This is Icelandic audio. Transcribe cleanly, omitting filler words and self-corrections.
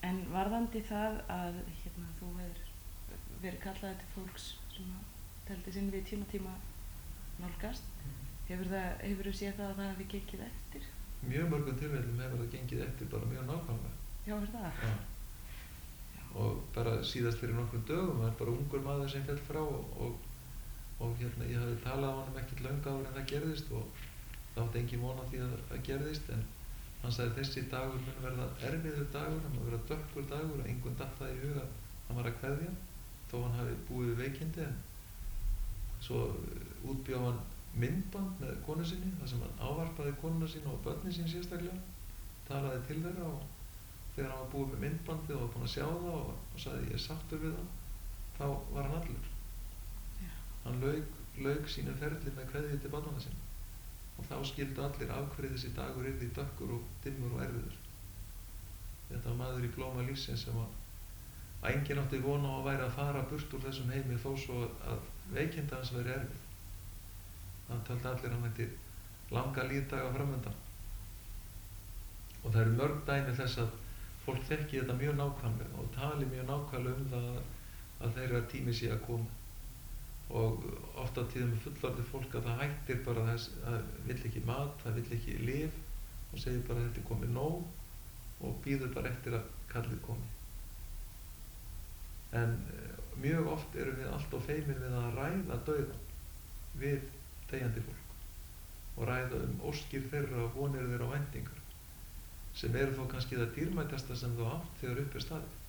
En varðandi það að þú hefur verið kallaði til fólks sem teldi sinn við tíma nálgast, hefurðu séð það að það hafi gengið eftir? Mjög mörgum tilfellum hefur það gengið eftir bara mjög nákvæmlega. Já, það? Já. Og bara síðast fyrir nokkrum dögum var bara ungur maður sem féll frá og ég hafði talað á honum ekkert löngu áður en það gerðist og það átti engin von á því að það gerðist, en hann sagði þessi dagur mun verða erfiður dagur, hann mun verða dökkur dagur og engum datt það í huga hann var að kveðja þó hann hafi búið við veikindi. En svo útbjó hann myndband með konu sinni þar sem hann ávarpaði konuna sína og börnin sín sérstaklega, talaði til þeirra og þegar hann var búið með myndbandið og var búinn að sjá það og sagði ég er sáttur við það, þá var hann allur. Já. Hann lauk sínu ferli með kveðju til barnanna sinna og þá skildu allir af hverju þessi dagur yrði dökkur og dimmur og erfiður. Þetta var maður í blóma lífsins sem að enginn átti von á að væri að fara burt úr þessum heimi þó svo að veikinda hans væri erfið. Það taldi allir hann ætti langa lífdaga framundan. Og það eru mörg dæmi þess að fólk þekki þetta mjög nákvæmlega og tali mjög nákvæmlega það að þeirra tími sé að koma. Og oft á tíðum fullorðið fólk að það hættir bara þess að vill ekki mat, það vill ekki lyf og segir bara þetta er komið nóg og bíður bara eftir að kallið komi. En mjög oft erum við alltof feimin við að ræða dauðann við deyjandi fólk og ræða óskir þeirra og vonir þeirra og væntingar sem eru þó kannski það dýrmætasta sem þú átt þegar upp er staðið.